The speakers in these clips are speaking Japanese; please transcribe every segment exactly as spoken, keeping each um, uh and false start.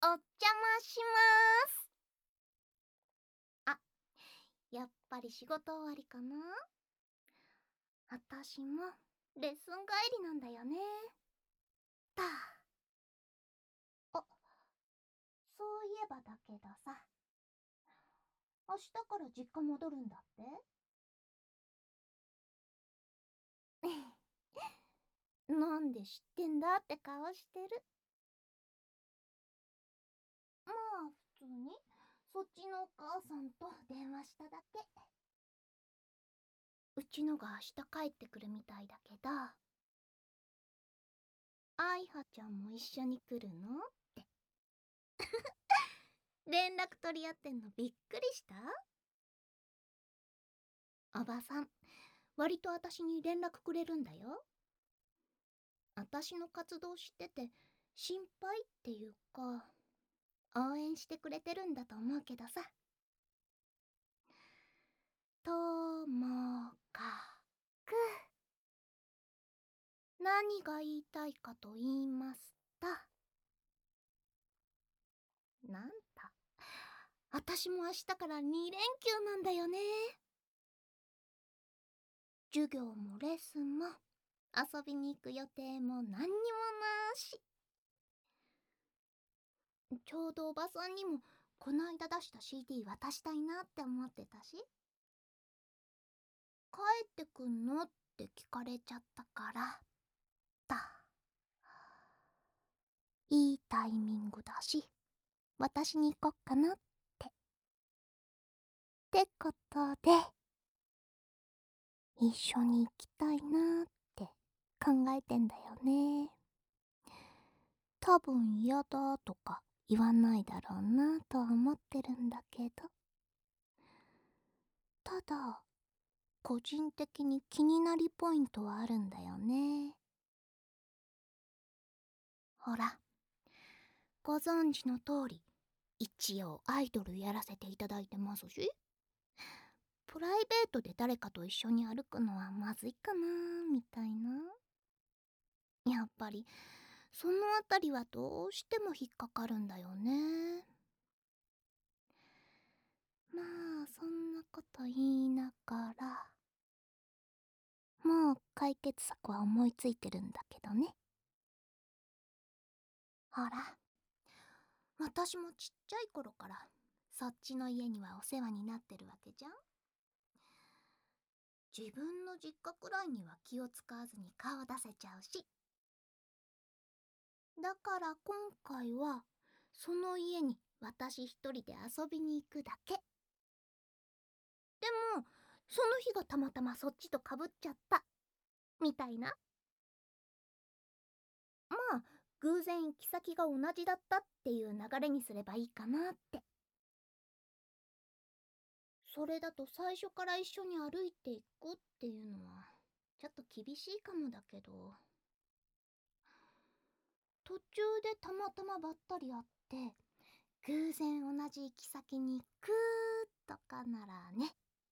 お邪魔します。あ、やっぱり仕事終わりかな。あたしもレッスン帰りなんだよね。たあ、そういえばだけどさ、明日から実家戻るんだって。なんで知ってんだって顔してる。まあ普通にそっちのお母さんと電話しただけ。うちのが明日帰ってくるみたいだけど、あいはちゃんも一緒に来るのって。連絡取り合ってんのびっくりした？おばさん割と私に連絡くれるんだよ。私の活動知ってて心配っていうか応援してくれてるんだと思うけどさ。ともかく何が言いたいかと言いますと、なんだ、私も明日からに連休なんだよね。授業もレッスンも遊びに行く予定も何にもなし。ちょうどおばさんにもこないだ出した シーディー 渡したいなって思ってたし、帰ってくんのって聞かれちゃったからだ。いいタイミングだし私に行こっかなって。ってことで一緒に行きたいなって考えてんだよね。多分嫌だとか言わないだろうなとは思ってるんだけど、ただ個人的に気になりポイントはあるんだよね。ほら、ご存知の通り一応アイドルやらせていただいてますし、プライベートで誰かと一緒に歩くのはまずいかなみたいな。やっぱりそのあたりはどうしても引っかかるんだよね。まあそんなこと言いながらもう解決策は思いついてるんだけどね。ほら、私もちっちゃい頃からそっちの家にはお世話になってるわけじゃん。自分の実家くらいには気を使わずに顔出せちゃうし、だから今回はその家に私一人で遊びに行くだけ。でもその日がたまたまそっちとかぶっちゃったみたいな。まあ偶然行き先が同じだったっていう流れにすればいいかなって。それだと最初から一緒に歩いていくっていうのはちょっと厳しいかもだけど、途中でたまたまばったり会って偶然同じ行き先に行くとかならね。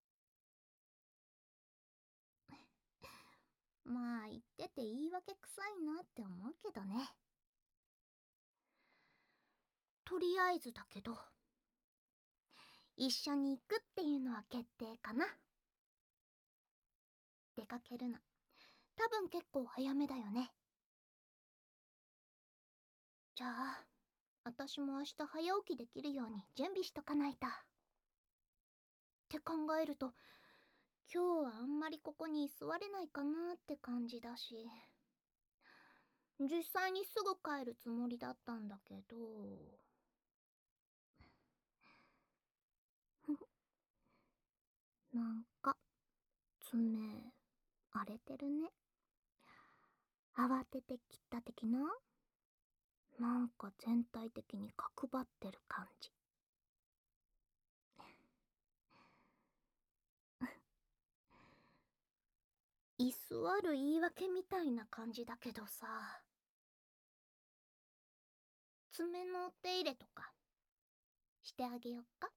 まあ言ってて言い訳くさいなって思うけどね。とりあえずだけど一緒に行くっていうのは決定かな。出かけるの多分結構早めだよね。じゃあ私も明日早起きできるように準備しとかないとって考えると、今日はあんまりここに座れないかなって感じだし、実際にすぐ帰るつもりだったんだけど。なんか爪荒れてるね。慌てて切った的な。なんか全体的に角張ってる感じ。居座る言い訳みたいな感じだけどさ、爪のお手入れとかしてあげよっか。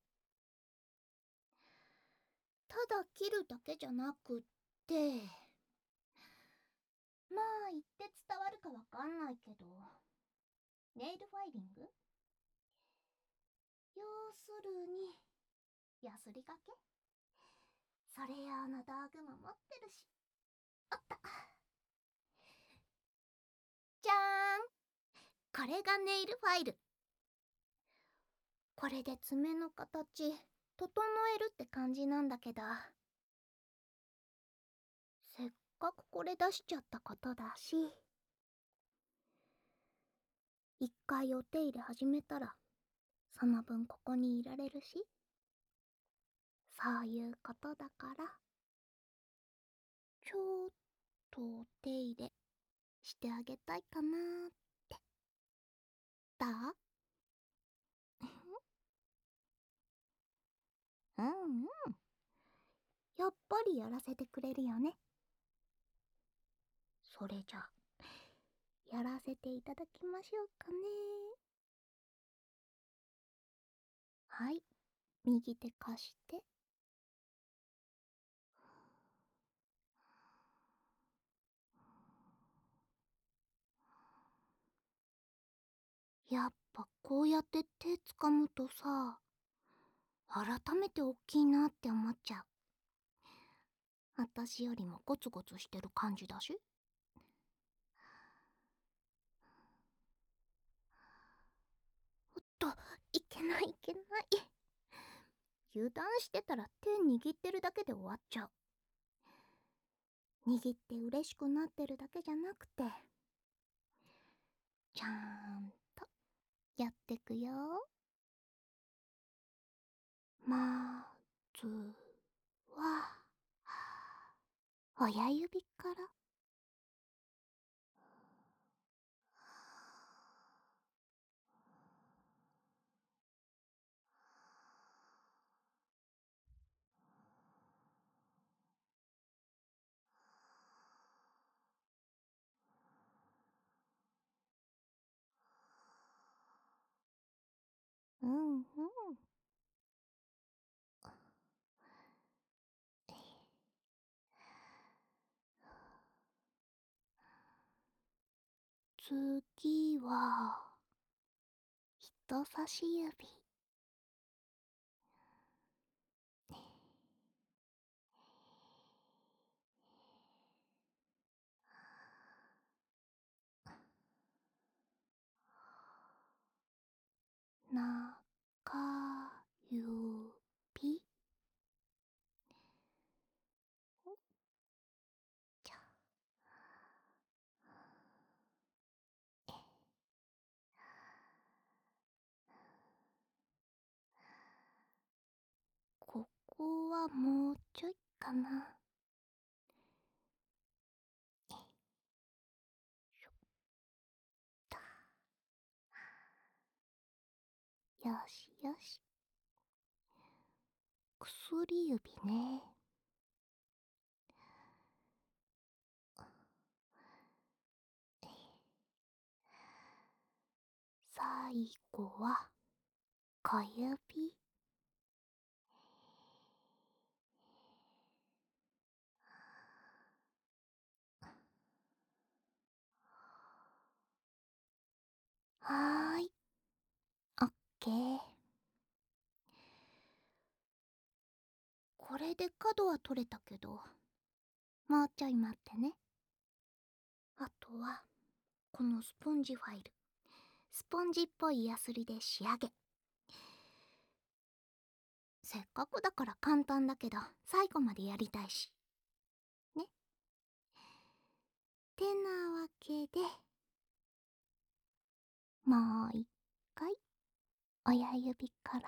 ただ切るだけじゃなくって、まあ言って伝わるかわかんないけど、ネイルファイリングするにヤスリがけ、それ用の道具も持ってるし。あった。じゃーん、これがネイルファイル。これで爪の形整えるって感じなんだけど、せっかくこれ出しちゃったことだし、一回お手入れ始めたらその分ここにいられるし、そういうことだから、ちょっとお手入れしてあげたいかなーって。だうんうん、やっぱりやらせてくれるよね。それじゃやらせていただきましょうかね。はい、右手貸して。やっぱこうやって手つかむとさ、改めて大きいなって思っちゃう。私よりもゴツゴツしてる感じだし。おっと、いけないいけない。油断してたら手握ってるだけで終わっちゃう。握って嬉しくなってるだけじゃなくて、ちゃんとやってくよ。まずは親指から。うんうん。次は人差し指。中指。じゃここはもうちょいかな。よしよし。薬指ね。最後は小指。はーい、オッケー。これで角は取れたけど、もうちょい待ってね。あとはこのスポンジファイル、スポンジっぽいヤスリで仕上げ。せっかくだから簡単だけど最後までやりたいしね。てなわけで、もう一回親指から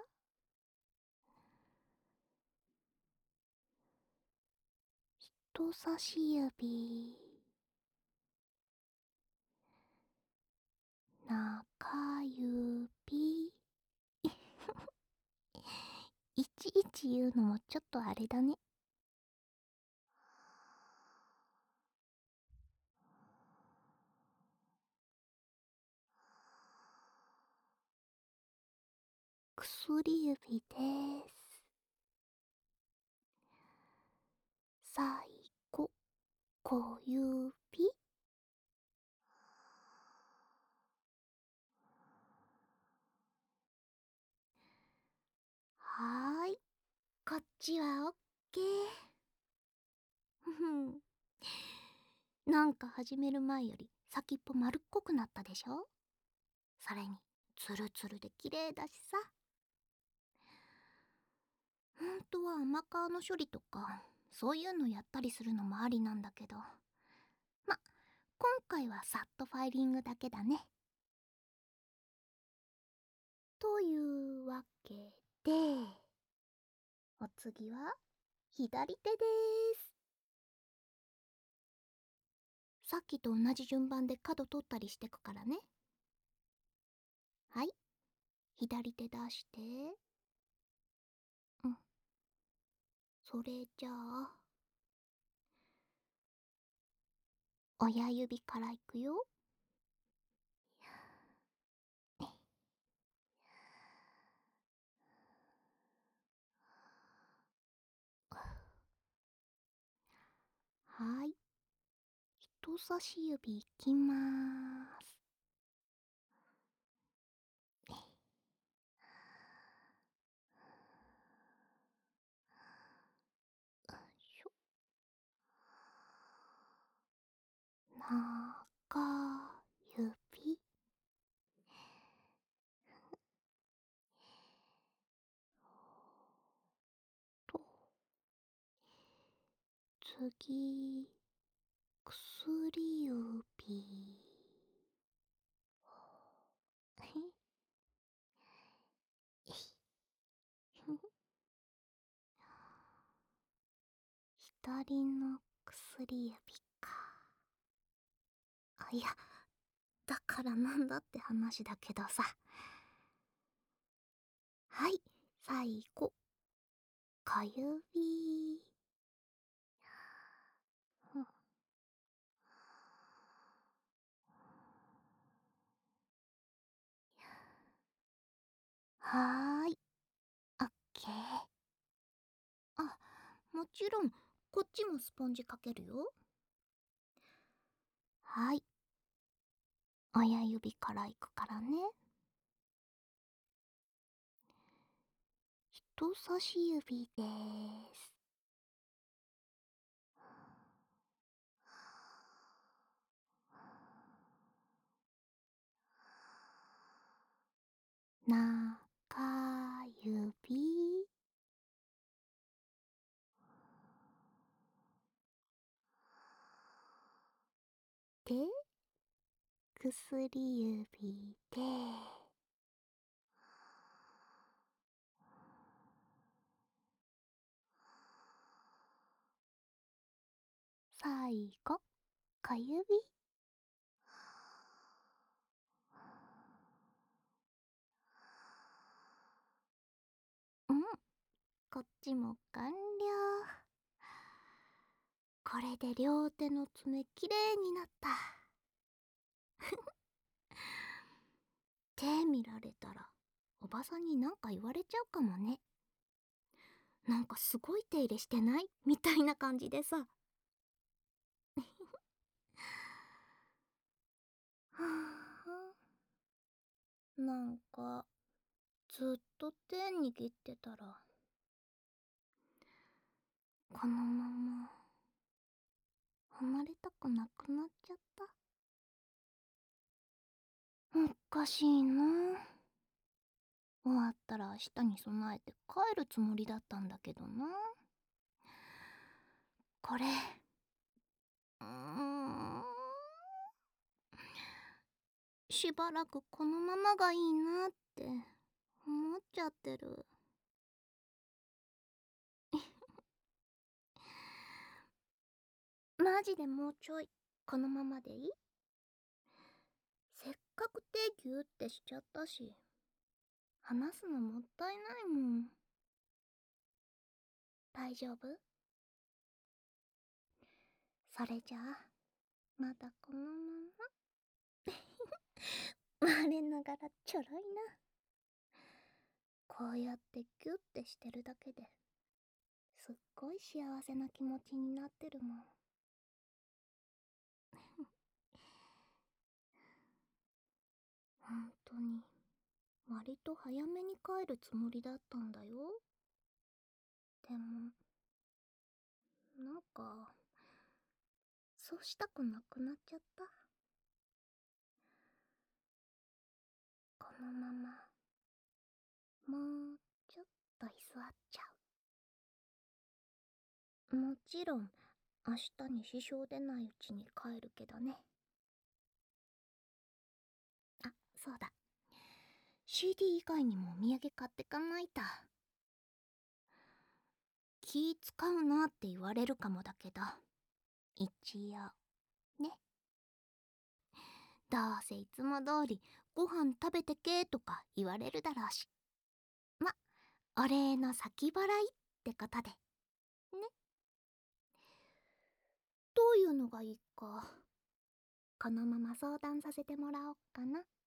人差し指、中指。いちいち言うのもちょっとあれだね。薬指です。最後、小指。 こっちはオッケー。ふふん。なんか始める前より先っぽ丸っこくなったでしょ。それにツルツルで綺麗だしさ。ほんとは甘皮の処理とかそういうのやったりするのもありなんだけど、ま、今回はさっとファイリングだけだね。というわけで、お次は左手です。さっきと同じ順番で角取ったりしてくからね。はい、左手出して。うん。それじゃあ親指からいくよ。はい、人差し指いきまーす。よいしょ。中指と、次薬指。左の薬指か。あ、いや、だからなんだって話だけどさ。はい、最後小指。はーい、オッケー。あ、もちろんこっちもスポンジかけるよ。はい、親指からいくからね。人差し指です。中指で、薬指で、最後小指。うん、こっちも完了。これで両手の爪きれいになった。手見られたらおばさんになんか言われちゃうかもね。なんかすごい手入れしてないみたいな感じでさ。はあ、なんかずっと手握ってたらこのまま離れたくなくなっちゃった。おかしいな。終わったら明日に備えて帰るつもりだったんだけどな。これうーん、しばらくこのままがいいなって思っちゃってる。マジでもうちょいこのままでいい？せっかく手ギューってしちゃったし、話すのもったいないもん。大丈夫？それじゃあまたこのまま我ながらちょろいな。こうやってギュッてしてるだけですっごい幸せな気持ちになってるもん。本当に割と早めに帰るつもりだったんだよ。 でもなんかそうしたくなくなっちゃった。このままもうちょっと居座っちゃう。もちろん明日に支障出ないうちに帰るけどね。あ、そうだ。シーディー 以外にもお土産買ってかないと。気使うなって言われるかもだけど、一応ね。どうせいつも通りご飯食べてけとか言われるだろうし、ま、お礼の先払いってことでね。どういうのがいいかこのまま相談させてもらおっかな。